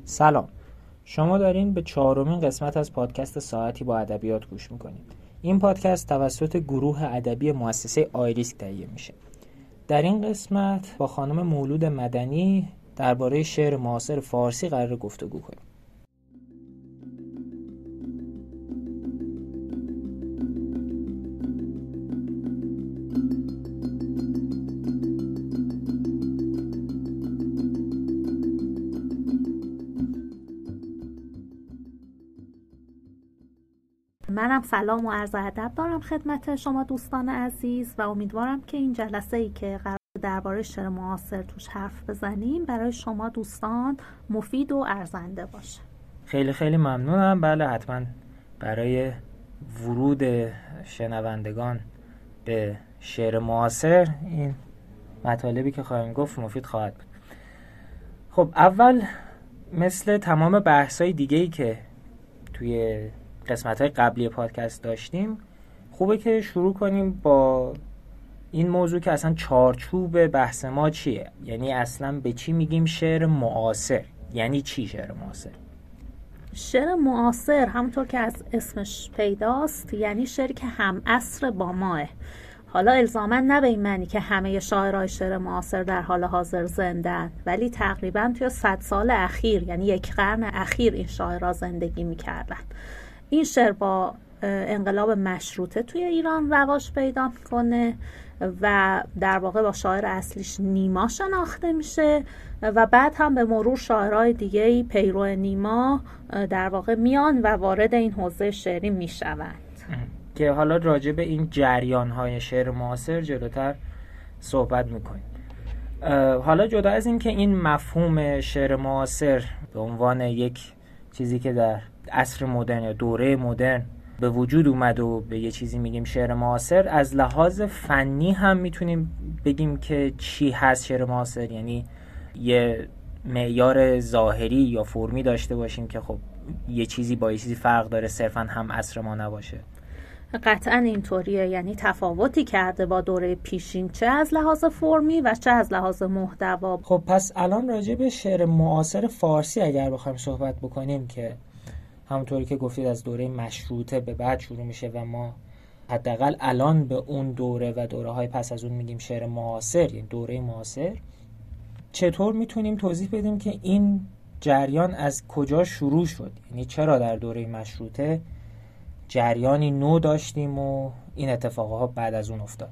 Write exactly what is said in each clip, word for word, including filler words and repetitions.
سلام، شما دارین به چهارمین قسمت از پادکست ساعتی با ادبیات گوش میکنید. این پادکست توسط گروه ادبی مؤسسه آیریسک تهیه میشه. در این قسمت با خانم مولود مدنی درباره شعر معاصر فارسی قرار گفتگو کنیم. منم سلام و عرض ادب دارم خدمت شما دوستان عزیز و امیدوارم که این جلسه ای که قرار درباره شعر معاصر توش حرف بزنیم برای شما دوستان مفید و ارزنده باشه. خیلی خیلی ممنونم. بله، حتما برای ورود شنوندگان به شعر معاصر این مطالبی که خواهیم گفت مفید خواهد بود. خب، اول مثل تمام بحث‌های دیگه‌ای که توی قسمت‌های قبلی پادکست داشتیم، خوبه که شروع کنیم با این موضوع که اصلا چارچوب بحث ما چیه، یعنی اصلا به چی میگیم شعر معاصر؟ یعنی چی شعر معاصر؟ شعر معاصر همونطور که از اسمش پیداست یعنی شعری که هم عصر با ماه. حالا الزاماً نه به این معنی که همه شاعرای شعر معاصر در حال حاضر زنده‌اند، ولی تقریباً توی صد سال اخیر یعنی یک قرن اخیر این شاعرها زندگی می‌کردن. این شعر با انقلاب مشروطه توی ایران رواج پیدا میکنه و در واقع با شاعر اصلیش نیما شناخته میشه و بعد هم به مرور شاعرای دیگه‌ای پیرو نیما در واقع میان و وارد این حوزه شعری میشوند که حالا راجع به این جریان‌های شعر معاصر جلوتر صحبت میکنیم. حالا جدا از این که این مفهوم شعر معاصر به عنوان یک چیزی که در عصر مدرن یا دوره مدرن به وجود اومد و به یه چیزی میگیم شعر معاصر، از لحاظ فنی هم میتونیم بگیم که چی هست شعر معاصر، یعنی یه معیار ظاهری یا فرمی داشته باشیم که خب یه چیزی با یه چیزی فرق داره، صرفا هم عصر ما نباشه. قطعا اینطوریه، یعنی تفاوتی کرده با دوره پیشین، چه از لحاظ فرمی و چه از لحاظ محتوا. خب پس الان راجع به شعر معاصر فارسی اگر بخوایم صحبت بکنیم که همونطوری که گفتید از دوره مشروطه به بعد شروع میشه و ما حداقل الان به اون دوره و دوره‌های پس از اون میگیم شعر معاصر، یعنی دوره معاصر، چطور میتونیم توضیح بدیم که این جریان از کجا شروع شد؟ یعنی چرا در دوره مشروطه جریانی نو داشتیم و این اتفاقها بعد از اون افتاد؟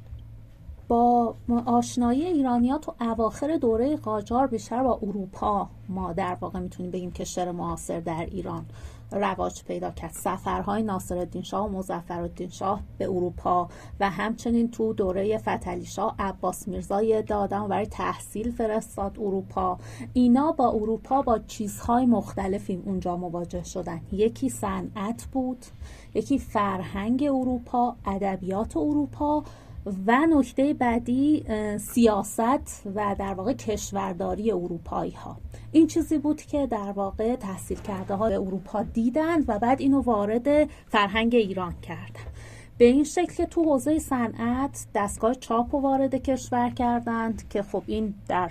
با آشنایی ایرانی‌ها تو اواخر دوره قاجار بیشتر با اروپا ما در واقع میتونیم بگیم که شعر معاصر در ایران رواج پیدا کرد. سفرهای ناصرالدین شاه و مظفرالدین شاه به اروپا و همچنین تو دوره فتحعلی شاه عباس میرزا دادن برای تحصیل فرستاد اروپا. اینا با اروپا با چیزهای مختلفی اونجا مواجه شدن. یکی صنعت بود، یکی فرهنگ اروپا، ادبیات اروپا و نکته بعدی سیاست و در واقع کشورداری اروپایی ها. این چیزی بود که در واقع تحصیل کرده ها به اروپا دیدند و بعد اینو وارد فرهنگ ایران کردند. به این شکل که تو حوزه صنعت دستگاه چاپ رو وارد کشور کردند که خب این در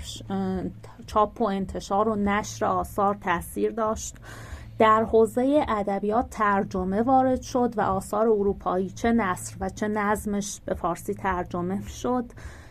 چاپ و انتشار و نشر آثار تاثیر داشت. در حوزه ادبیات ترجمه وارد شد و آثار اروپایی چه نثر و چه نظمش به فارسی ترجمه شد.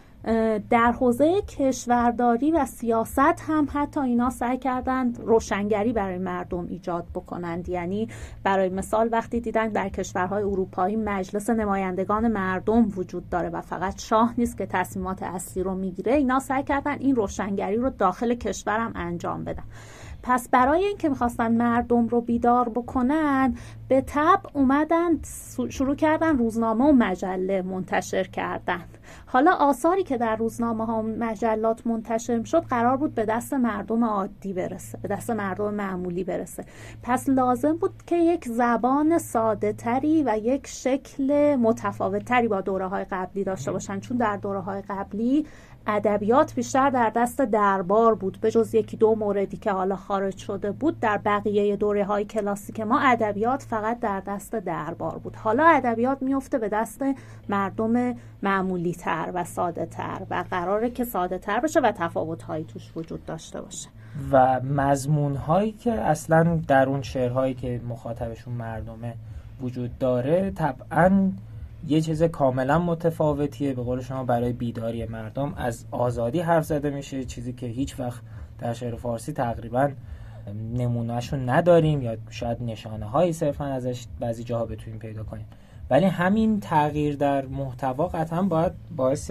در حوزه کشورداری و سیاست هم حتی اینا سعی کردند روشنگری برای مردم ایجاد بکنند. یعنی برای مثال وقتی دیدن در کشورهای اروپایی مجلس نمایندگان مردم وجود داره و فقط شاه نیست که تصمیمات اصلی رو میگیره، اینا سعی کردن این روشنگری رو داخل کشورم انجام بدن. پس برای اینکه میخواستن مردم رو بیدار بکنن به طبع اومدن شروع کردن روزنامه و مجله منتشر کردن. حالا آثاری که در روزنامه ها و مجلات منتشر میشد قرار بود به دست مردم عادی برسه، به دست مردم معمولی برسه. پس لازم بود که یک زبان ساده تری و یک شکل متفاوت تری با دوره های قبلی داشته باشن، چون در دوره های قبلی ادبیات بیشتر در دست دربار بود. به جز یکی دو موردی که حالا خارج شده بود، در بقیه دوره های کلاسیک ما ادبیات فقط در دست دربار بود. حالا ادبیات میفته به دست مردم معمولی تر و ساده تر و قراره که ساده تر بشه و تفاوت هایی توش وجود داشته باشه. و مضمون هایی که اصلا در اون شعرهایی که مخاطبشون مردمه وجود داره طبعا یه چیز کاملا متفاوتیه. به قول شما برای بیداری مردم از آزادی حرف زده میشه، چیزی که هیچ وقت در شعر فارسی تقریبا نمونهشون نداریم یا شاید نشانه هایی صرفا ازش بعضی جاها بتونیم پیدا کنیم. ولی همین تغییر در محتوا قطعا باید باعث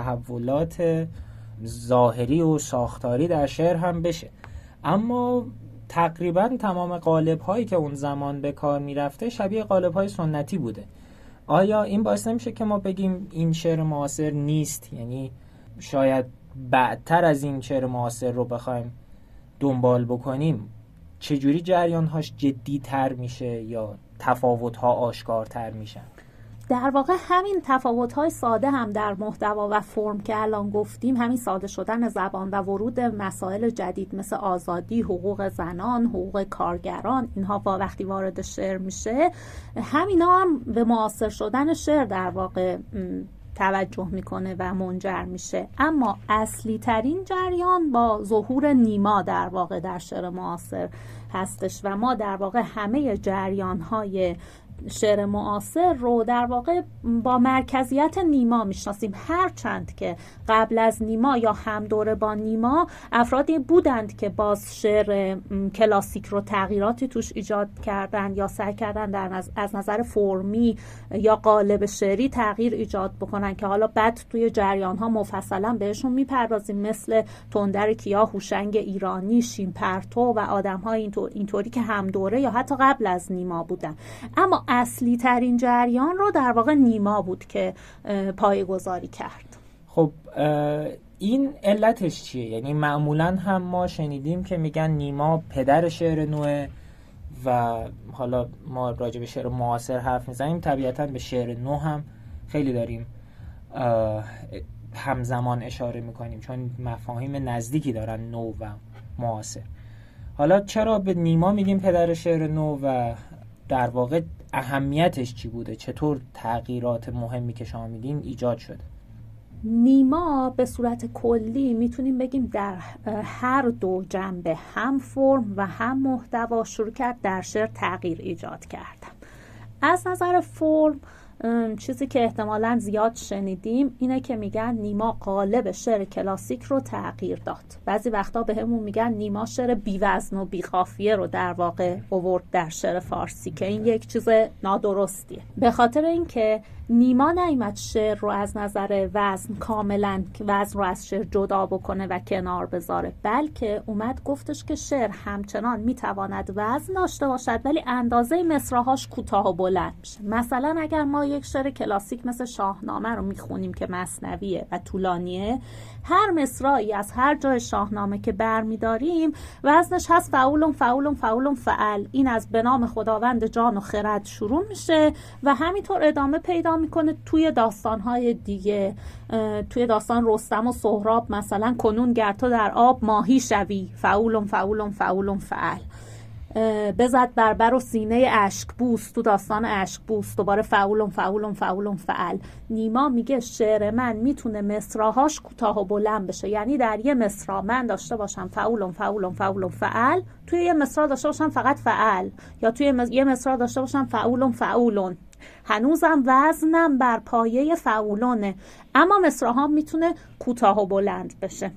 تحولات ظاهری و ساختاری در شعر هم بشه. اما تقریبا تمام قالب هایی که اون زمان به کار میرفته شبیه قالب های سنتی بوده. آیا این باعث نمیشه که ما بگیم این شعر معاصر نیست؟ یعنی شاید بعدتر از این شعر معاصر رو بخوایم دنبال بکنیم چجوری جریان‌هاش جدی‌تر میشه یا تفاوت‌ها آشکارتر میشن؟ در واقع همین تفاوت‌های ساده هم در محتوا و فرم که الان گفتیم، همین ساده شدن زبان و ورود مسائل جدید مثل آزادی، حقوق زنان، حقوق کارگران، اینها با وقتی وارد شعر میشه، همینا هم به معاصر شدن شعر در واقع توجه میکنه و منجر میشه. اما اصلی ترین جریان با ظهور نیما در واقع در شعر معاصر هستش و ما در واقع همه جریان های شعر معاصر رو در واقع با مرکزیت نیما میشناسیم، هرچند که قبل از نیما یا هم دوره با نیما افرادی بودند که باز شعر کلاسیک رو تغییراتی توش ایجاد کردن یا سعی کردن در نظر از نظر فرمی یا قالب شعری تغییر ایجاد بکنن که حالا بعد توی جریان ها مفصلا بهشون میپردازیم، مثل تندر کیا، هوشنگ ایرانی، شین پرتو و آدم های اینطور اینطوری که هم دوره یا حتی قبل از نیما بودن. اما اصلی ترین جریان رو در واقع نیما بود که پایه‌گذاری کرد. خب این علتش چیه؟ یعنی معمولا هم ما شنیدیم که میگن نیما پدر شعر نوه و حالا ما راجع به شعر معاصر حرف میزنیم، طبیعتا به شعر نو هم خیلی داریم همزمان اشاره میکنیم چون مفاهیم نزدیکی دارن نو و معاصر. حالا چرا به نیما میگیم پدر شعر نو و در واقع اهمیتش چی بوده؟ چطور تغییرات مهمی که شما میگین ایجاد شده؟ نیما به صورت کلی میتونیم بگیم در هر دو جنبه، هم فرم و هم محتوا، شروع کرد در شعر تغییر ایجاد کردن. از نظر فرم چیزی که احتمالاً زیاد شنیدیم اینه که میگن نیما قالب شعر کلاسیک رو تغییر داد. بعضی وقتا به همون میگن نیما شعر بی‌وزن و بی‌قافیه رو در واقع آورد در شعر فارسی، که این یک چیز نادرستیه، به خاطر اینکه نیما نیامد شعر رو از نظر وزن کاملا وزن رو از شعر جدا بکنه و کنار بذاره، بلکه اومد گفتش که شعر همچنان میتواند وزن داشته باشد ولی اندازه مصرع‌هاش کوتاه و بلند میشه. مثلا اگر ما یک شعر کلاسیک مثل شاهنامه رو میخونیم که مثنویه و طولانیه، هر مصرعی از هر جای شاهنامه که برمیداریم وزنش هست فعولم فعولم فعولم فعل. این از به نام خداوند جان و خرد شروع میشه و همینطور ادامه پیدا میکنه توی داستانهای دیگه. توی داستان رستم و سهراب مثلا کنون گر تو در آب ماهی شوی، فعولم فعولم فعولم فعل. بزد بربر و سینه اشکبوس، تو داستان اشکبوس دوباره فعولم فعولم فعولم فعل. نیما میگه شعر من میتونه مصرع‌هاش کوتاه و بلند بشه، یعنی در یه مصرع من داشته باشم فعولم فعولم فعولم فعل، توی یه مصرع داشته باشم فقط فعل، یا توی یه مصرع داشته باشم فعولم فعولن. هنوزم وزنم بر پایه فعولونه، اما مصرع‌ها میتونه کوتاه و بلند بشه.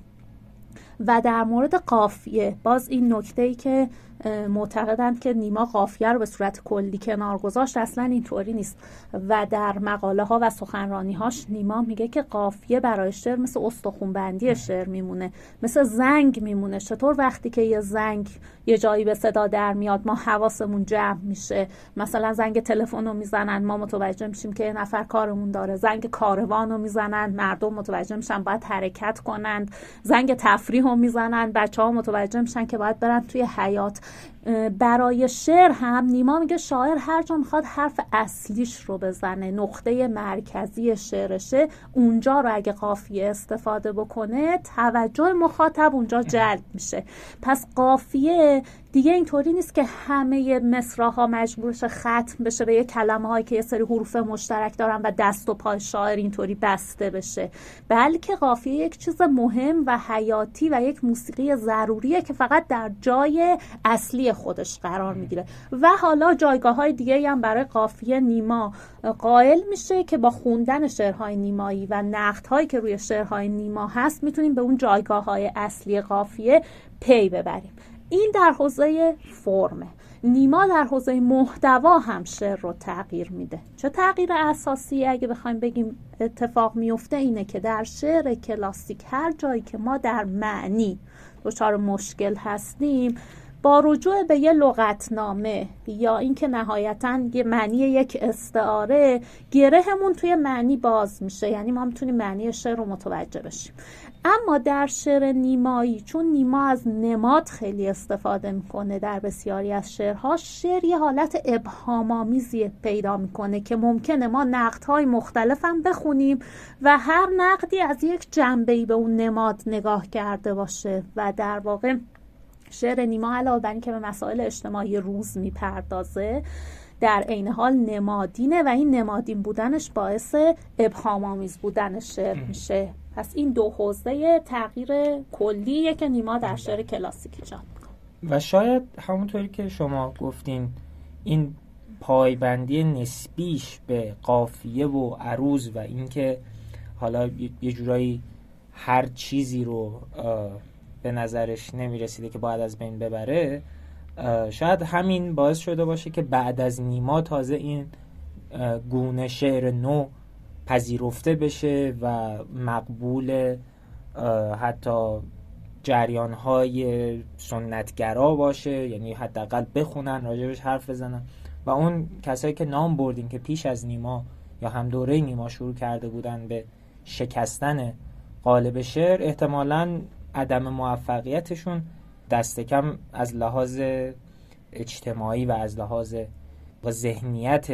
و در مورد قافیه باز این نکته‌ای که معتقدند که نیما قافیه رو به صورت کلی کنار گذاشت، اصلا اینطوری نیست و در مقاله ها و سخنرانی هاش نیما میگه که قافیه برای شعر مثل استخوان بندی شعر میمونه، مثل زنگ میمونه. چطور وقتی که یه زنگ یه جایی به صدا در میاد ما حواسمون جمع میشه، مثلا زنگ تلفن رو میزنن ما متوجه میشیم که یه نفر کارمون داره، زنگ کاروان رو میزنن مردم متوجه میشن باید حرکت کنند، زنگ تفریح رو میزنن بچه‌ها متوجه میشن که باید برن توی حیاط. برای شعر هم نیما میگه شاعر هر جا میخواد حرف اصلیش رو بزنه، نقطه مرکزی شعرشه، اونجا رو اگه قافیه استفاده بکنه توجه مخاطب اونجا جلب میشه. پس قافیه دیگه اینطوری نیست که همه مصرع‌ها مجبورش ختم بشه به یه کلمه‌هایی که یه سری حروف مشترک دارن و دست و پای شاعر اینطوری بسته بشه، بلکه قافیه یک چیز مهم و حیاتی و یک موسیقی ضروریه که فقط در جای اصلی خودش قرار میگیره. و حالا جایگاه‌های دیگه‌ای هم برای قافیه نیما قائل میشه که با خوندن شعرهای نیمایی و نقدهایی که روی شعرهای نیما هست میتونیم به اون جایگاه‌های اصلی قافیه پی ببریم. این در حوزه فرمه. نیما در حوزه محتوا هم شعر رو تغییر میده. چه تغییر اساسی اگه بخوایم بگیم اتفاق میفته اینه که در شعر کلاسیک هر جایی که ما در معنی دچار مشکل هستیم، با رجوع به یه لغتنامه یا اینکه نهایتاً یه معنی یک استعاره، گرهمون توی معنی باز میشه، یعنی ما میتونیم معنی شعر رو متوجه بشیم. اما در شعر نیمایی، چون نیما از نماد خیلی استفاده میکنه در بسیاری از شعرها، شعر یه حالت ابهام‌آمیزی پیدا میکنه که ممکنه ما نقدهای مختلف هم بخونیم و هر نقدی از یک جنبه‌ای به اون نماد نگاه کرده باشه و در واقع شعر نیما علاوه بر اینکه به مسائل اجتماعی روز میپردازه، در عین حال نمادینه و این نمادین بودنش باعث ابهام‌آمیز بودن شعر میشه. پس این دو حوزه تغییر کلیه که نیما در شعر کلاسیک ایجاد میکنه. و شاید همونطوری که شما گفتین این پایبندی نسبیش به قافیه و عروض و اینکه حالا یه جورایی هر چیزی رو به نظرش نمیرسیده که باید از بین ببره، شاید همین باعث شده باشه که بعد از نیما تازه این گونه شعر نو پذیرفته بشه و مقبول حتی جریان‌های سنتگرا باشه، یعنی حداقل بخونن، راجبش حرف بزنن. و اون کسایی که نام بردیم که پیش از نیما یا هم دوره نیما شروع کرده بودن به شکستن قالب شعر، احتمالاً عدم موفقیتشون دست کم از لحاظ اجتماعی و از لحاظ و ذهنیت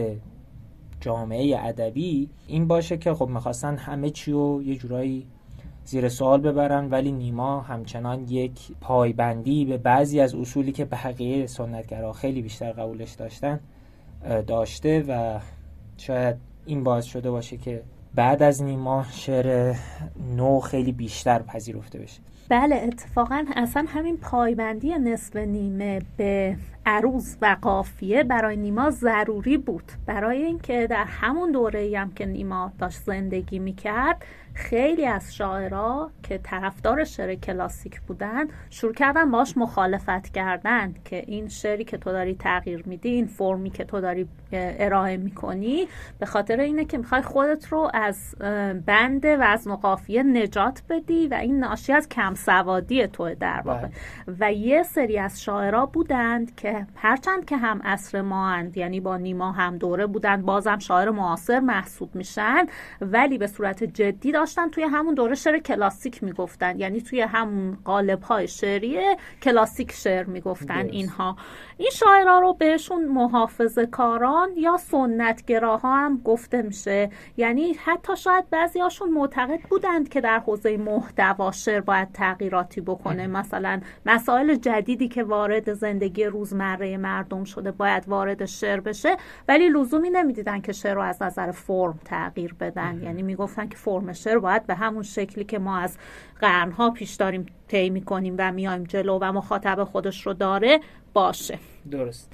جامعه ادبی این باشه که خب میخواستن همه چی رو یه جورایی زیر سوال ببرن، ولی نیما همچنان یک پایبندی به بعضی از اصولی که بقیه سنتگرا خیلی بیشتر قبولش داشتن داشته و شاید این باعث شده باشه که بعد از نیما شعر نو خیلی بیشتر پذیرفته بشه. بله، اتفاقا اصلا همین پایبندی نصف نیمه به عروض و قافیه برای نیما ضروری بود، برای اینکه در همون دوره‌ای هم که نیما داشت زندگی میکرد خیلی از شاعرها که طرفدار شعر کلاسیک بودن شروع کردن باش مخالفت کردن که این شعری که تو داری تغییر میدی، این فرمی که تو داری ارائه میکنی، به خاطر اینه که میخوای خودت رو از بند وزن و قافیه نجات بدی و این ناشی از کم سوادی توه در واقع. و یه سری از شاعرها بودند که هرچند که هم عصر ما اند، یعنی با نیما هم دوره بودند، بازم شاعر معاصر محسوب میشن، ولی به صورت جدی داشتن توی همون دوره شعر کلاسیک میگفتن، یعنی توی همون قالب‌های شعری کلاسیک شعر میگفتن. اینها این شاعرها رو بهشون محافظه‌کاران یا سنتگراها هم گفته میشه، یعنی حتی شاید بعضی هاشون معتقد بودند که در حوزه محتوا شعر باید تغییراتی بکنه، مثلا مسائل جدیدی که وارد زندگی روزمره مردم شده باید وارد شعر بشه، ولی لزومی نمیدیدن که شعر رو از نظر فرم تغییر بدن. یعنی میگفتن که فرم شعر باید به همون شکلی که ما از قرنها پیش داریم طی میکنیم و میایم جلو و مخاطب خودش رو داره باشه. درست.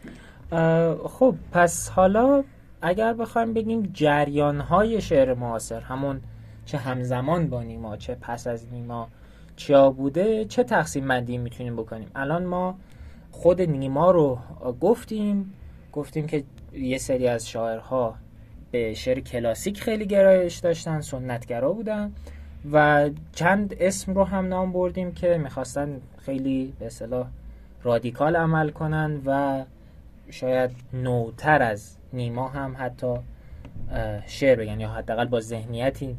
خب پس حالا اگر بخوایم بگیم جریان‌های شعر معاصر، همون چه همزمان با نیما چه پس از نیما چیا بوده، چه تقسیم بندی میتونیم بکنیم؟ الان ما خود نیما رو گفتیم گفتیم که یه سری از شاعرها به شعر کلاسیک خیلی گرایش داشتن، سنتگرا بودن و چند اسم رو هم نام بردیم که میخواستن خیلی به اصطلاح رادیکال عمل کنن و شاید نوتر از نیما هم حتی شعر بگن یا حداقل با ذهنیتی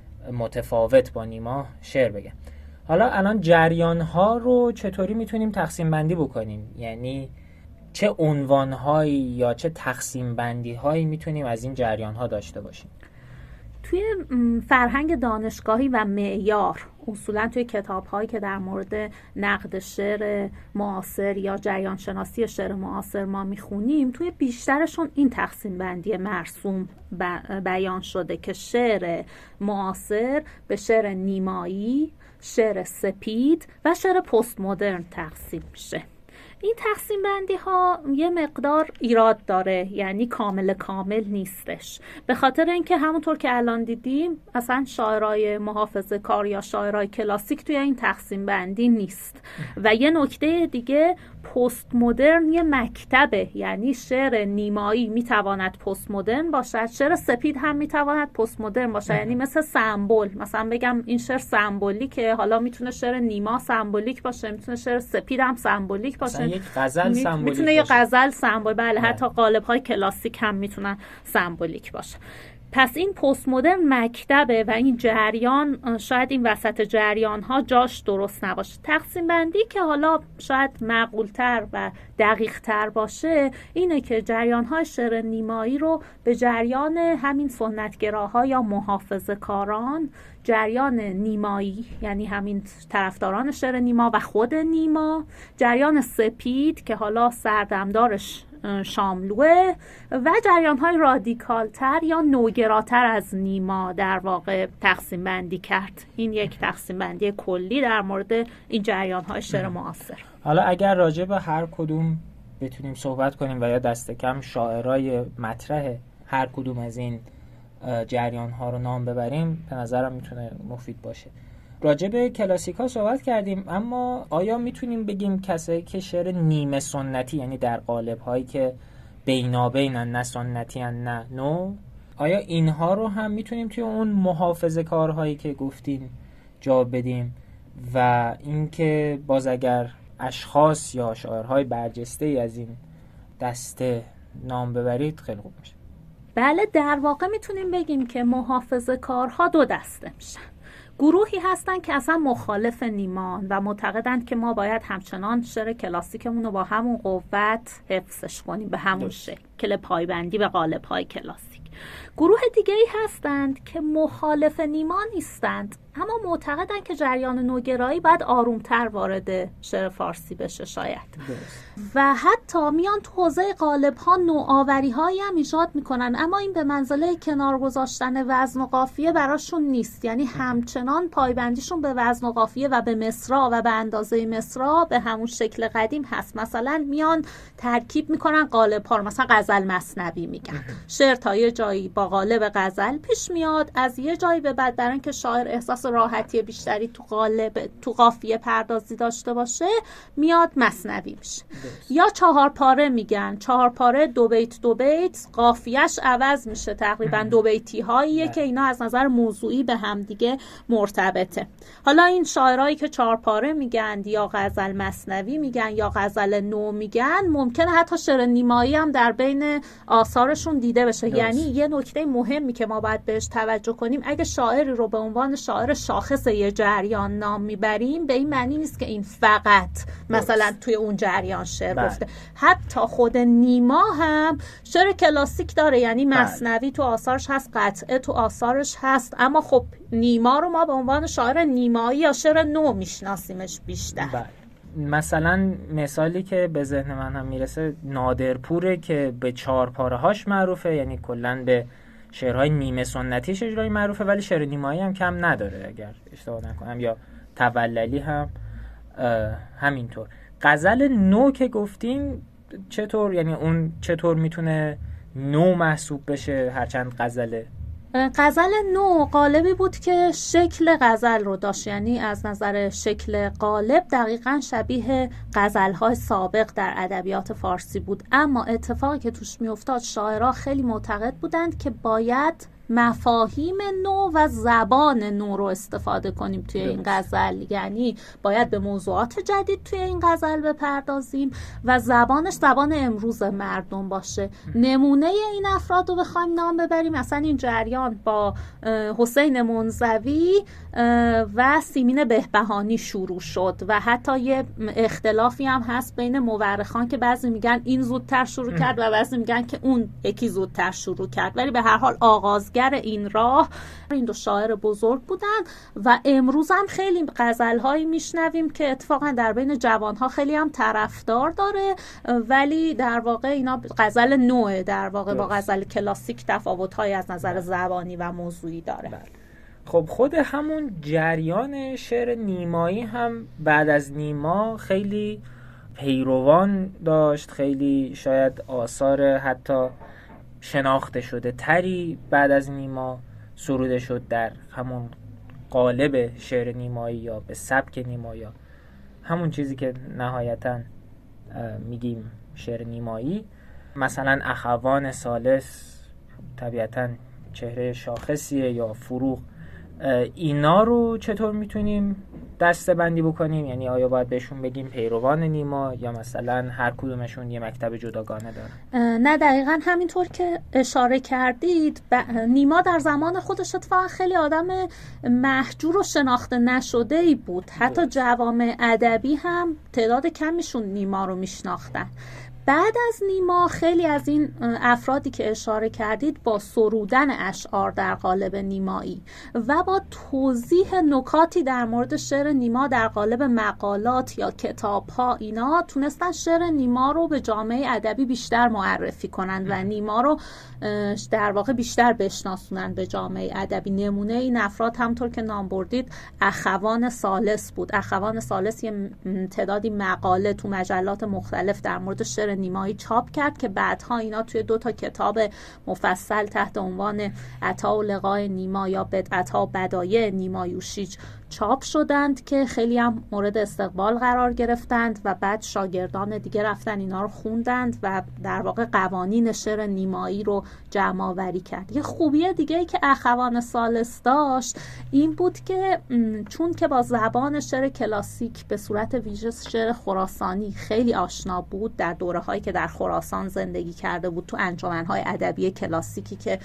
متفاوت با نیما شعر بگن. حالا الان جریان ها رو چطوری میتونیم تقسیم بندی بکنیم؟ یعنی چه عنوان هایی یا چه تقسیم بندی هایی میتونیم از این جریان ها داشته باشیم؟ توی فرهنگ دانشگاهی و معیار اصولا توی کتاب‌هایی که در مورد نقد شعر معاصر یا جریان شناسی شعر معاصر ما میخونیم، توی بیشترشون این تقسیم بندی مرسوم بیان شده که شعر معاصر به شعر نیمایی، شعر سپید و شعر پست مدرن تقسیم میشه. این تقسیم بندی ها یه مقدار ایراد داره، یعنی کامل کامل نیستش، به خاطر اینکه همونطور که الان دیدیم اصلا شاعرای محافظه کار یا شاعرای کلاسیک توی این تقسیم بندی نیست. و یه نکته دیگه، پست مدرن یه مکتبه، یعنی شعر نیمایی میتواند پست مدرن باشد، شعر سپید هم میتواند پست مدرن باشد، یعنی مثل سمبل، مثلا بگم این شعر سمبولیکه، حالا میتونه شعر نیما سمبولیک باشه، میتونه شعر سپید هم سمبولیک باشه، یک غزل سمبولیک میتونه یه غزل سمبول، بله حتی قالب‌های کلاسیک هم میتونن سمبولیک باشه. پس این پست مدرن مکتبه و این جریان، شاید این وسط جریان ها جاش درست نباشه. تقسیم بندی که حالا شاید معقولتر و دقیق تر باشه اینه که جریان های شعر نیمایی رو به جریان همین سنتگراها یا محافظه کاران، جریان نیمایی یعنی همین طرفداران شعر نیما و خود نیما، جریان سپید که حالا سردمدارش شاملوه، و جریان‌های رادیکال‌تر یا نوگراتر از نیما در واقع تقسیم بندی کرد. این یک تقسیم بندی کلی در مورد این جریان‌های شعر معاصر. حالا اگر راجع به هر کدوم بتونیم صحبت کنیم و یا دست کم شاعرای مطرح هر کدوم از این جریان‌ها رو نام ببریم، به نظرم میتونه مفید باشه. راجع به کلاسیک‌ها صحبت کردیم، اما آیا میتونیم بگیم کسایی که شعر نیمه سنتی، یعنی در قالب‌هایی که بینابینن، نه سنتی ان نه نو، آیا اینها رو هم میتونیم توی اون محافظه کارهایی که گفتیم جا بدیم؟ و اینکه باز اگر اشخاص یا شاعرهای برجسته‌ای از این دسته نام ببرید خیلی خوب میشه. بله، در واقع میتونیم بگیم که محافظه کارها دو دسته میشن. گروهی هستن که اصلا مخالف نیمان و معتقدند که ما باید همچنان شعر کلاسیکمون رو با همون قوت حفظش کنیم، به همون شکل پایبندی به قالب‌های کلاسیک. گروه دیگه ای هستند که مخالف نیما نیستند، اما معتقدند که جریان نوگرایی باید آرومتر وارد شعر فارسی بشه شاید دست. و حتی میان تو حوزه قالب‌ها نوآوری‌هایی هم ایجاد میکنن، اما این به منزله کنار گذاشتن وزن و قافیه براشون نیست، یعنی همچنان پایبندیشون به وزن و قافیه و به مصرع و به اندازه مصرع به همون شکل قدیم هست. مثلا میان ترکیب میکنن قالب‌ها رو، مثلا غزل مثنوی میگن، شعر تا یه جایی با قالب غزل پیش میاد، از یه جایی به بعد برای اینکه شاعر احساس راحتی بیشتری تو قالب تو قافیه پردازی داشته باشه میاد مثنوی میشه. یا چهار پاره میگن، چهار پاره دو بیت دو بیت، قافیه‌اش عوض میشه، تقریبا دو بیتی هاییه که اینا از نظر موضوعی به هم دیگه مرتبطه. حالا این شاعرایی که چهار پاره میگن یا غزل مثنوی میگن یا غزل نو میگن، ممکنه حتی شعر نیمایی هم در بین آثارشون دیده بشه. درست. یعنی یه نکته مهمی که ما باید بهش توجه کنیم، اگه شاعری رو به عنوان شاعر شاخص یه جریان نام میبریم، به این معنی نیست که این فقط مثلا درست. توی اون جریان شعر گفته. حتی خود نیما هم شعر کلاسیک داره، یعنی مثنوی تو آثارش هست، قطعه تو آثارش هست، اما خب نیما رو ما به عنوان شاعر نیمایی یا شعر نو میشناسیمش بیشتر. بله. مثلا مثالی که به ذهن من هم میرسه نادرپوره که به چهار پاره هاش معروفه، یعنی کلن به شعرهای نیمه سنتیش اجرایی معروفه، ولی شعر نیمایی هم کم نداره اگر اشتباه نکنم، یا توللی هم همینطور. غزل نو که گفتین چطور، یعنی اون چطور میتونه نو محسوب بشه هرچند غزله؟ غزل نو قالبی بود که شکل غزل رو داشت، یعنی از نظر شکل قالب دقیقاً شبیه غزل‌های سابق در ادبیات فارسی بود، اما اتفاقی که توش میافتاد شاعرها خیلی معتقد بودند که باید مفاهیم نو و زبان نو رو استفاده کنیم توی این غزل، یعنی باید به موضوعات جدید توی این غزل بپردازیم و زبانش زبان امروز مردم باشه. نمونه این افراد رو بخوایم نام ببریم، مثلا این جریان با حسین منزوی و سیمین بهبهانی شروع شد و حتی یه اختلافی هم هست بین مورخان که بعضی میگن این زودتر شروع کرد و بعضی میگن که اون یکی زودتر شروع کرد، ولی به هر حال آغاز پیشگر این راه این دو شاعر بزرگ بودن و امروز هم خیلی غزل‌هایی میشنویم که اتفاقا در بین جوان‌ها خیلی هم طرفدار داره، ولی در واقع اینا غزل نوعه، در واقع با غزل کلاسیک تفاوت‌هایی از نظر زبانی و موضوعی داره. بله. خب خود همون جریان شعر نیمایی هم بعد از نیما خیلی پیروان داشت، خیلی شاید آثار حتی شناخته شده تری بعد از نیما سروده شد در همون قالب شعر نیمایی یا به سبک نیمایی، همون چیزی که نهایتاً میگیم شعر نیمایی. مثلا اخوان ثالث طبیعتاً چهره شاخصیه، یا فروغ. اینا رو چطور میتونیم دسته بندی بکنیم؟ یعنی آیا باید بهشون بگیم پیروان نیما، یا مثلا هر کدومشون یه مکتب جداگانه دارن؟ نه دقیقاً همینطور که اشاره کردید. ب... نیما در زمان خودش اتفاقا خیلی آدم محجور و شناخته نشده‌ای بود. حتی جوامع ادبی هم تعداد کمیشون نیما رو میشناختن. بعد از نیما خیلی از این افرادی که اشاره کردید با سرودن اشعار در قالب نیمایی و با توضیح نکاتی در مورد شعر نیما در قالب مقالات یا کتاب‌ها، اینا تونستن شعر نیما رو به جامعه ادبی بیشتر معرفی کنن و نیما رو در واقع بیشتر بشناسونن به جامعه ادبی. نمونه این افراد همطور که نام بردید اخوان ثالث بود. اخوان ثالث یه تعدادی مقاله تو مجلات مختلف در مورد شعر نیمایی چاپ کرد که بعدها اینا توی دو تا کتاب مفصل تحت عنوان عطا و لقای نیما یا بدعت‌ها و بدایع نیمایوشیج چاپ شدند که خیلی هم مورد استقبال قرار گرفتند و بعد شاگردان دیگه رفتن اینا رو خوندند و در واقع قوانین شعر نیمایی رو جمع آوری کرد. یه خوبی دیگه ای که اخوان ثالث داشت این بود که چون که با زبان شعر کلاسیک به صورت ویژه شعر خراسانی خیلی آشنا بود، در دوره هایی که در خراسان زندگی کرده بود، تو انجمن‌های ادبی کلاسیکی که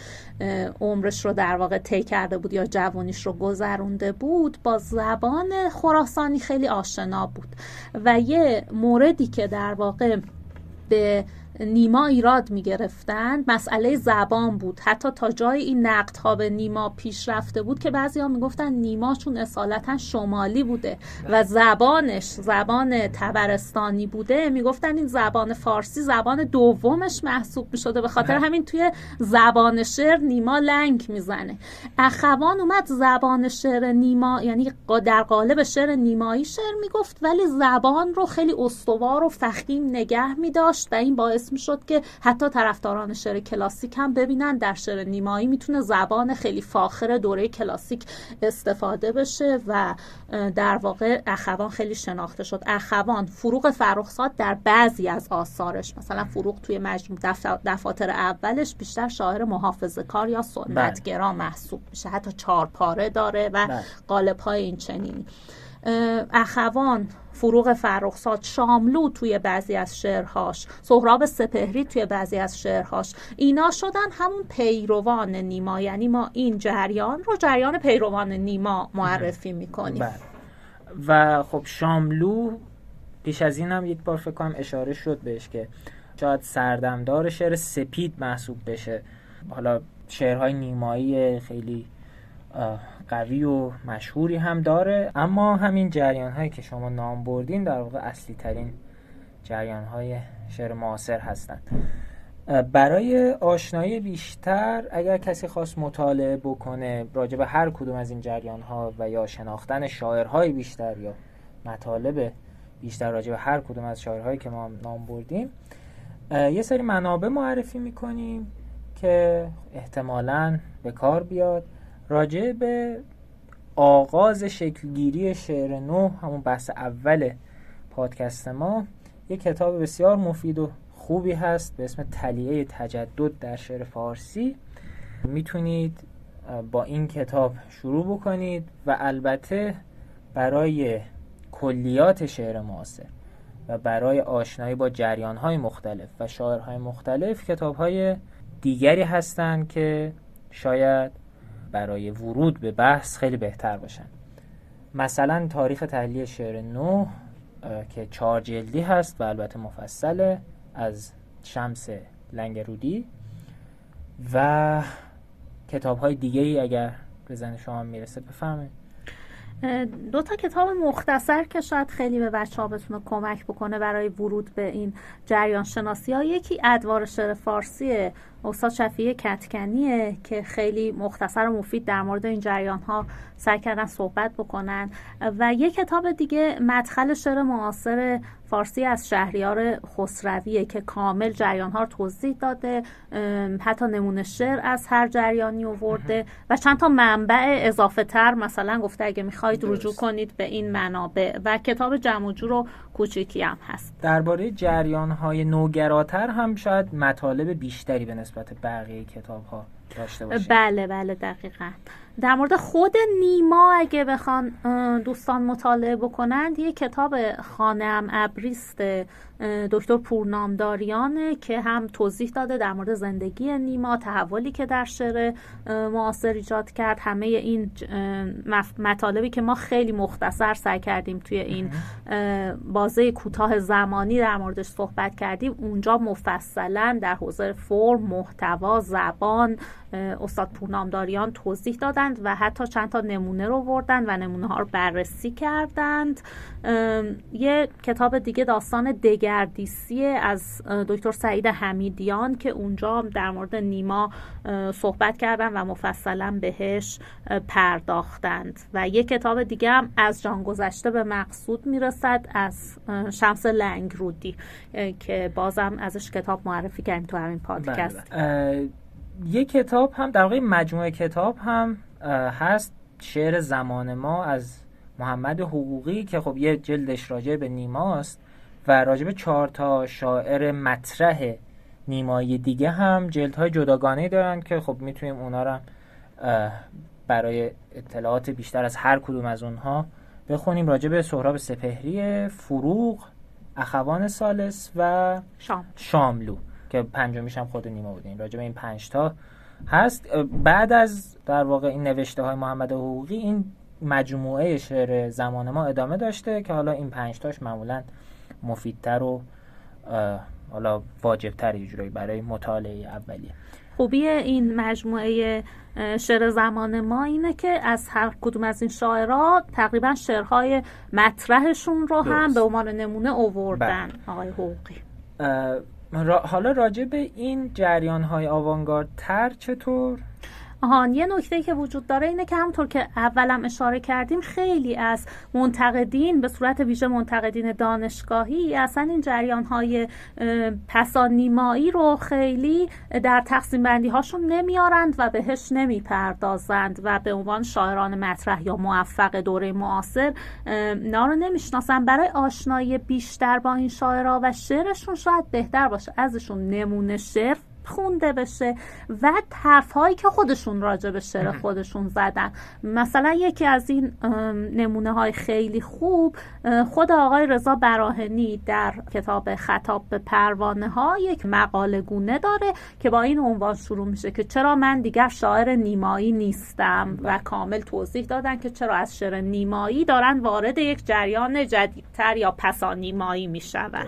عمرش رو در واقع طی کرده بود یا جوانیش رو گذرونده بود، با زبان خراسانی خیلی آشنا بود. و یه موردی که در واقع به نیما ایراد می گرفتن مسئله زبان بود. حتی تا جای این نقدها به نیما پیش رفته بود که بعضی ها می گفتن نیما چون اصالتا شمالی بوده و زبانش زبان تبرستانی بوده، می گفتن این زبان فارسی زبان دومش محسوب می شده، به خاطر همین توی زبان شعر نیما لنگ می زنه. اخوان اومد زبان شعر نیما، یعنی در قالب شعر نیمایی شعر می گفت، ولی زبان رو خیلی استوار و فخیم نگه می داشت و این باعث می شد که حتی طرفداران شعر کلاسیک هم ببینن در شعر نیمایی میتونه زبان خیلی فاخر دوره کلاسیک استفاده بشه و در واقع اخوان خیلی شناخته شد. اخوان، فروغ فرخزاد در بعضی از آثارش، مثلا فروغ توی مجموع دفاتر اولش بیشتر شاعر محافظه‌کار یا سنتگرا محسوب میشه، حتی چهار پاره داره و قالب‌های این چنینی. اخوان، فروغ فرخزاد، شاملو توی بعضی از شعرهاش، سهراب سپهری توی بعضی از شعرهاش، اینا شدن همون پیروان نیما. یعنی ما این جریان رو جریان پیروان نیما معرفی میکنیم. و خب شاملو پیش از این هم یک بار فکر کنم اشاره شد بهش که شاید سردمدار شعر سپید محسوب بشه. حالا شعرهای نیمایی خیلی قوی و مشهوری هم داره، اما همین جریان هایی که شما نام بردین در واقع اصلی ترین جریان های شعر معاصر هستند. برای آشنایی بیشتر اگر کسی خواست مطالعه بکنه راجع به هر کدوم از این جریان ها و یا شناختن شاعرهای بیشتر یا مطالب بیشتر راجع به هر کدوم از شاعرهایی که ما نام بردیم، یه سری منابع معرفی میکنیم که احتمالاً به کار بیاد. راجع به آغاز شکلگیری شعر نو، همون بحث اول پادکست ما، یک کتاب بسیار مفید و خوبی هست به اسم تلیعه تجدد در شعر فارسی. میتونید با این کتاب شروع بکنید و البته برای کلیات شعر معاصر و برای آشنایی با جریان‌های مختلف و شاعرهای مختلف کتاب‌های دیگری هستند که شاید برای ورود به بحث خیلی بهتر باشن. مثلا تاریخ تحلیل شعر نو که چهار جلدی هست و البته مفصله، از شمس لنگرودی، و کتاب‌های دیگه‌ای اگر به ذهن شما میرسه بفرمایید. دو تا کتاب مختصر که شاید خیلی به بچه‌ها بتونه کمک بکنه برای ورود به این جریان شناسی ها. یکی ادوار شعر فارسی استاد شفیع کتکنیه که خیلی مختصر و مفید در مورد این جریان ها سعی کردن صحبت بکنن، و یک کتاب دیگه مدخل شعر معاصر فارسی از شهریار خسرویه که کامل جریان ها رو توضیح داده، حتی نمونه شعر از هر جریانی آورده و چند تا منبع اضافه تر مثلا گفته اگه میخواید رجوع کنید به این منابع، و کتاب جمع و جور و کوچیکی هم هست. درباره جریان های نوگراتر هم شاید مطالب بیشتری به نسبت بقیه کتاب ها داشته باشه. بله بله دقیقاً. در مورد خود نیما اگه بخوان دوستان مطالعه بکنند، یه کتاب خانه‌ام ابریست دکتر پورنامداریانه که هم توضیح داده در مورد زندگی نیما، تحولی که در شعر معاصر ایجاد کرد. همه این مطالبی که ما خیلی مختصر سعی کردیم توی این بازه کوتاه زمانی در موردش صحبت کردیم، اونجا مفصلا در حوزه فرم، محتوا، زبان استاد پورنامداریان توضیح دادند و حتی چند تا نمونه رو بردند و نمونه ها رو بررسی کردند. یه کتاب دیگه داستان دگردیسی از دکتر سعید حمیدیان که اونجا در مورد نیما صحبت کردن و مفصلا بهش پرداختند، و یه کتاب دیگه هم از جان گذشته به مقصود میرسد از شمس لنگرودی که بازم ازش کتاب معرفی کردیم تو همین پادکست. یه کتاب هم در واقع مجموعه کتاب هم هست، شعر زمان ما از محمد حقوقی که خب یه جلدش راجع به نیماست و راجع به چهار تا شاعر مطرح نیمایی دیگه هم جلدهای جداگانه‌ای دارن که خب میتونیم اونا رو برای اطلاعات بیشتر از هر کدوم از اونها بخونیم. راجع به سهراب سپهری، فروغ، اخوان ثالث و شام. شاملو که پنجمیش هم خود نیما بودین. راجع به این پنج تا هست. بعد از در واقع این نوشته های محمد حقوقی این مجموعه شعر زمان ما ادامه داشته که حالا این پنج تاش معمولا مفیدتر و حالا واجبتر یه جورایی برای مطالعه اولیه. خوبی این مجموعه شعر زمان ما اینه که از هر کدوم از این شاعرها تقریبا شعرهای مطرحشون رو هم درست به عنوان نمونه آوردن. آقای حقوقی را حالا راجع به این جریان‌های آوانگاردتر چطور؟ آهان یه نکته که وجود داره اینه که همونطور که اولم اشاره کردیم خیلی از منتقدین به صورت ویژه منتقدین دانشگاهی اصلا این جریان‌های پسانیمایی رو خیلی در تقسیم بندی هاشون نمیارند و بهش نمیپردازند و به عنوان شاعران مطرح یا موفق دوره معاصر اینا رو نمیشناسن. برای آشنایی بیشتر با این شاعرها و شعرشون شاید بهتر باشه ازشون نمونه شعر خونده بشه و حرف‌هایی که خودشون راجع به شعر خودشون زدن. مثلا یکی از این نمونه های خیلی خوب خود آقای رضا براهنی در کتاب خطاب به پروانه ها یک مقاله گونه داره که با این عنوان شروع میشه که چرا من دیگر شاعر نیمایی نیستم و کامل توضیح دادن که چرا از شعر نیمایی دارن وارد یک جریان جدیدتر یا پسانیمایی میشون.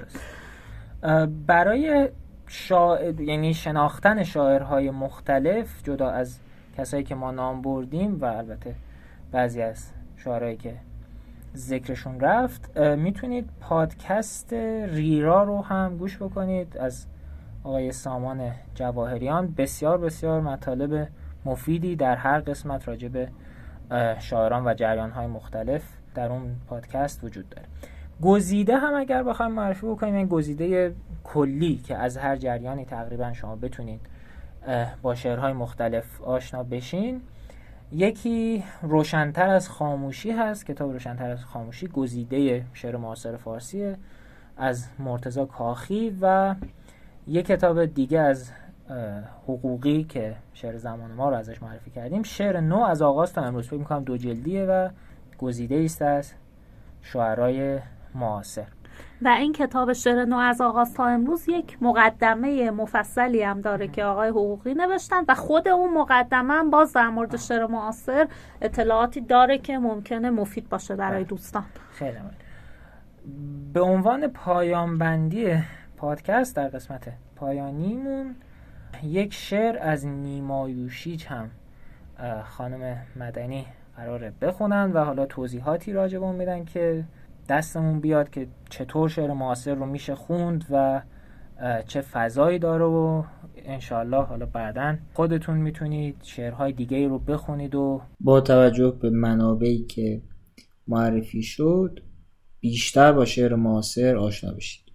برای شاعر یعنی شناختن شاعرهای مختلف جدا از کسایی که ما نام بردیم و البته بعضی از شاعرایی که ذکرشون رفت، میتونید پادکست ریرا رو هم گوش بکنید از آقای سامان جواهریان. بسیار بسیار مطالب مفیدی در هر قسمت راجع به شاعران و جریانهای مختلف در اون پادکست وجود داره. گزیده هم اگر بخوایم معرفی بکنیم، این گزیده کلی که از هر جریانی تقریبا شما بتونید با شعرهای مختلف آشنا بشین، یکی روشن‌تر از خاموشی هست. کتاب روشن‌تر از خاموشی گزیده شعر معاصر فارسی از مرتضی کاخی، و یک کتاب دیگه از حقوقی که شعر زمان ما رو ازش معرفی کردیم، شعر نو از آغاز تا امروز. فکر می‌کنم دو جلدیه و گزیده است از شاعرای معاصر. و این کتاب شعر نو از آغاز تا امروز یک مقدمه مفصلی هم داره که آقای حقوقی نوشتن و خود اون مقدمه هم باز در مورد شعر معاصر اطلاعاتی داره که ممکنه مفید باشه برای دوستان. خیلی ممنون. به عنوان پایان بندی پادکست در قسمت پایانیمون یک شعر از نیما یوشیج هم خانم مدنی قراره بخونن و حالا توضیحاتی راجع به اون میدن که دستمون بیاد که چطور شعر معاصر رو میشه خوند و چه فضایی داره و انشالله حالا بعداً خودتون میتونید شعرهای دیگه رو بخونید و با توجه به منابعی که معرفی شد بیشتر با شعر معاصر آشنا بشید.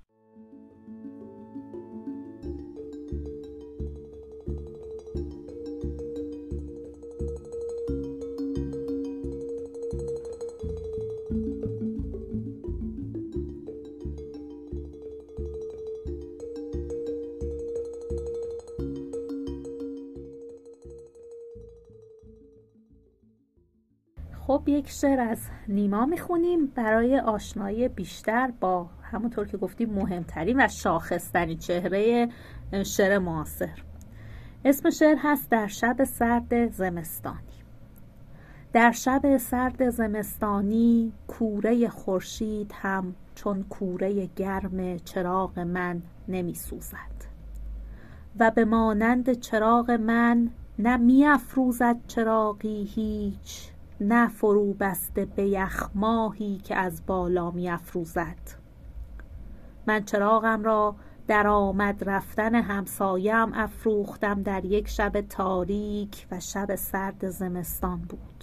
خب یک شعر از نیما میخونیم برای آشنایی بیشتر با همونطور که گفتیم مهمترین و شاخصترین چهره شعر معاصر. اسم شعر هست در شب سرد زمستانی. در شب سرد زمستانی کوره خورشید هم چون کوره گرم چراغ من نمی سوزد و به مانند چراغ من نه می افروزد چراغی هیچ، نه فرو بسته به یخ ماهی که از بالا می افروزد. من چراغم را در آمد رفتن همسایم افروختم در یک شب تاریک و شب سرد زمستان بود.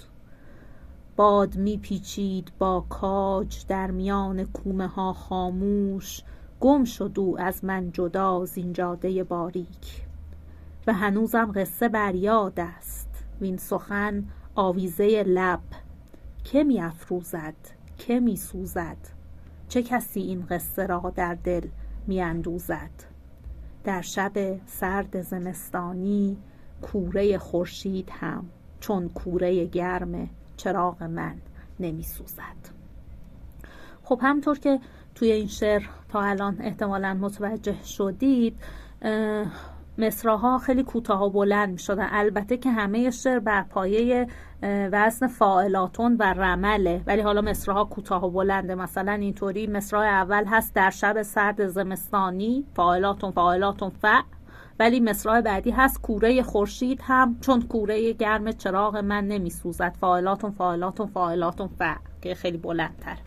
باد می پیچید با کاج در میان کومه ها خاموش، گم شد او از من جدا زین جاده باریک. و هنوزم قصه بر یاد است وین سخن آویزه لب، که می افروزد که می سوزد، چه کسی این قصه را در دل می اندوزد. در شب سرد زمستانی کوره خورشید هم چون کوره گرم چراغ من نمی سوزد. خب همطور که توی این شعر تا الان احتمالاً متوجه شدید مصرع‌ها خیلی کوتاه و بلند می شدن. البته که همه شعر بر پایه وزن فاعلاتون و رمله، ولی حالا مصرع‌ها کوتاه و بلنده. مثلا اینطوری مصرع اول هست در شب سرد زمستانی فاعلاتون فاعلاتون ف، ولی مصرع بعدی هست کوره خورشید هم چون کوره گرم چراغ من نمی سوزد فاعلاتون فاعلاتون فاعلاتون ف، که خیلی بلندتر.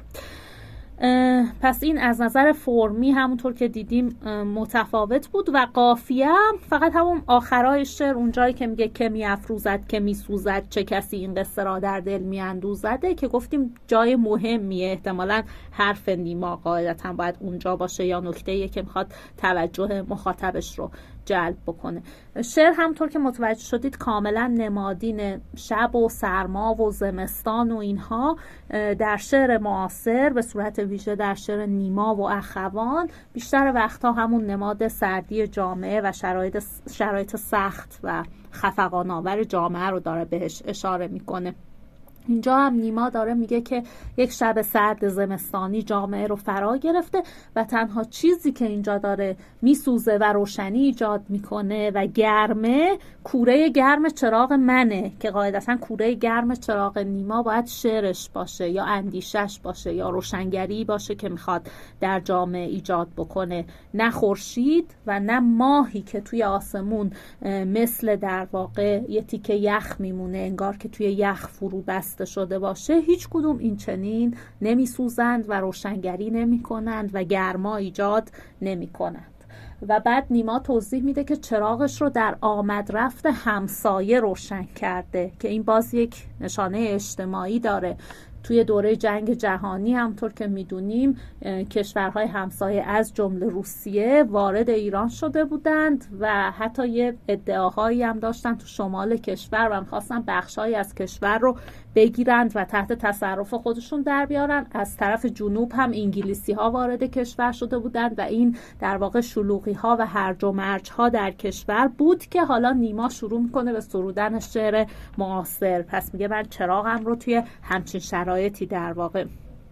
پس این از نظر فرمی همونطور که دیدیم متفاوت بود و قافیه هم فقط همون آخرای شعر اونجایی که میگه که می افروزد که می سوزد، چه کسی این قصه را در دل می اندوزده، که گفتیم جای مهمیه، احتمالاً حرف نیما قاعدتا باید اونجا باشه یا نکته‌ایه که میخواد توجه مخاطبش رو جلب بکنه. شعر همونطور که متوجه شدید کاملا نمادین شب و سرما و زمستان و اینها در شعر معاصر به صورت ویژه در شعر نیما و اخوان بیشتر وقتها همون نماد سردی جامعه و شرایط شرایط سخت و خفقان‌آور جامعه رو داره بهش اشاره میکنه. اینجا هم نیما داره میگه که یک شب سرد زمستانی جامعه رو فرا گرفته و تنها چیزی که اینجا داره میسوزه و روشنی ایجاد میکنه و گرمه کوره گرم چراغ منه، که قاعدتا کوره گرم چراغ نیما باید شعرش باشه یا اندیشش باشه یا روشنگری باشه که میخواد در جامعه ایجاد بکنه، نه خورشید و نه ماهی که توی آسمون مثل در واقع یه تیکه یخ میمونه، انگار که توی یخ فرو بسته شده باشه. هیچ کدوم این چنین نمی سوزند و روشنگری نمی کنند و گرما ایجاد نمی کنند. و بعد نیما توضیح میده که چراغش رو در آمد رفت همسایه روشن کرده، که این باز یک نشانه اجتماعی داره. توی دوره جنگ جهانی همطور که میدونیم کشورهای همسایه از جمله روسیه وارد ایران شده بودند و حتی یه ادعاهایی هم داشتن تو شمال کشور و می‌خواستن بخشایی از کشور رو بگیرند و تحت تصرف خودشون در بیارن. از طرف جنوب هم انگلیسی ها وارد کشور شده بودند و این در واقع شلوغی ها و هرج و مرج ها در کشور بود که حالا نیما شروع میکنه به سرودن شعر معاصر. پس میگه من چراغم رو توی همچین شرایطی در واقع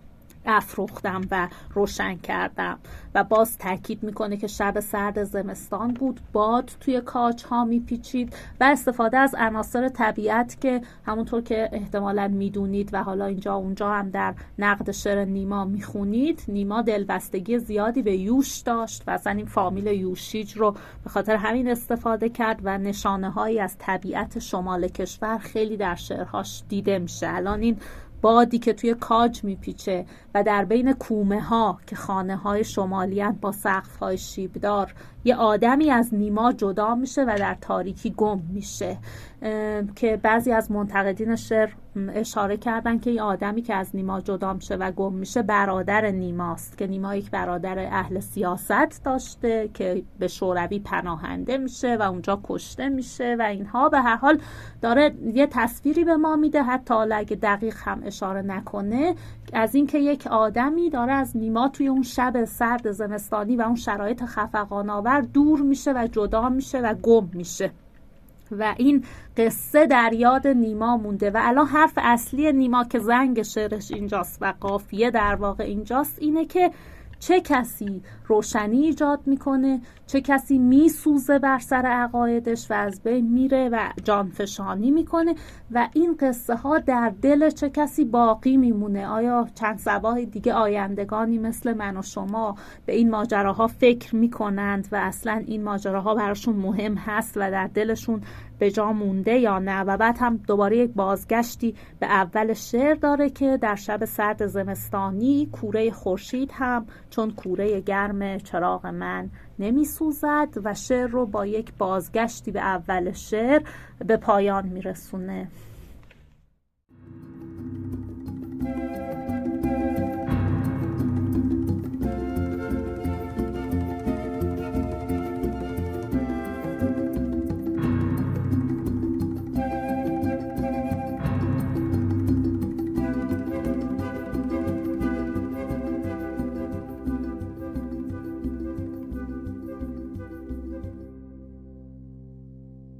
افروختم و روشن کردم. و باز تاکید میکنه که شب سرد زمستان بود، باد توی کاج ها میپیچید و استفاده از عناصر طبیعت که همونطور که احتمالاً میدونید و حالا اینجا اونجا هم در نقد شعر نیما میخونید، نیما دلبستگی زیادی به یوش داشت و اصلا این فامیل یوشیج رو به خاطر همین استفاده کرد و نشانه هایی از طبیعت شمال کشور خیلی در شعرهاش دیده میشه. الان این بادی که توی کاج میپیچه و در بین کومه ها که خانه های شمالی هستند با سقف های شیبدار، یه آدمی از نیما جدا میشه و در تاریکی گم میشه که بعضی از منتقدین شعر اشاره کردن که این آدمی که از نیما جدا میشه و گم میشه برادر نیماست، که نیما یک برادر اهل سیاست داشته که به شوروی پناهنده میشه و اونجا کشته میشه و اینها. به هر حال داره یه تصویری به ما میده، حتی اگه دقیق هم اشاره نکنه، از اینکه یک آدمی داره از نیما توی اون شب سرد زمستانی و اون شرایط خفقان‌آور دور میشه و جدا میشه و گم میشه و این قصه در یاد نیما مونده. و الان حرف اصلی نیما که زنگ شعرش اینجاست و قافیه در واقع اینجاست اینه که چه کسی روشنی ایجاد میکنه، چه کسی میسوزه بر سر عقایدش و از بین میره و جانفشانی میکنه و این قصه ها در دل چه کسی باقی میمونه. آیا چند صباح دیگه آیندگانی مثل من و شما به این ماجراها فکر میکنند و اصلا این ماجراها براشون مهم هست و در دلشون به جا مونده یا نه؟ و بعد هم دوباره یک بازگشتی به اول شعر داره که در شب سرد زمستانی کوره خورشید هم چون کوره گرم چراغ من نمی سوزد و شعر رو با یک بازگشتی به اول شعر به پایان می رسونه.